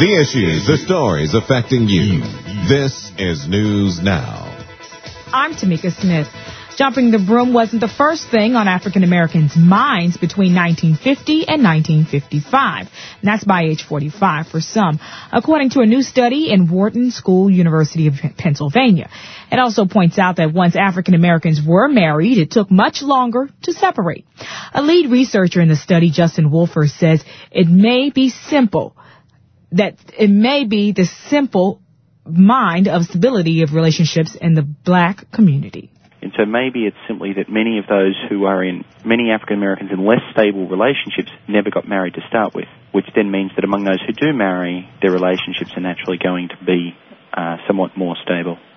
The issues, the stories affecting you. This is News Now. I'm Tamika Smith. Jumping the broom wasn't the first thing on African Americans' minds between 1950 and 1955. And that's by age 45 for some, according to a new study in Wharton School, University of Pennsylvania. It also points out that once African Americans were married, it took much longer to separate. A lead researcher in the study, Justin Wolfer, says it may be the simple mind of stability of relationships in the black community. And so maybe it's simply that many of those who are in, many African Americans in less stable relationships never got married to start with, which then means that among those who do marry, their relationships are naturally going to be somewhat more stable.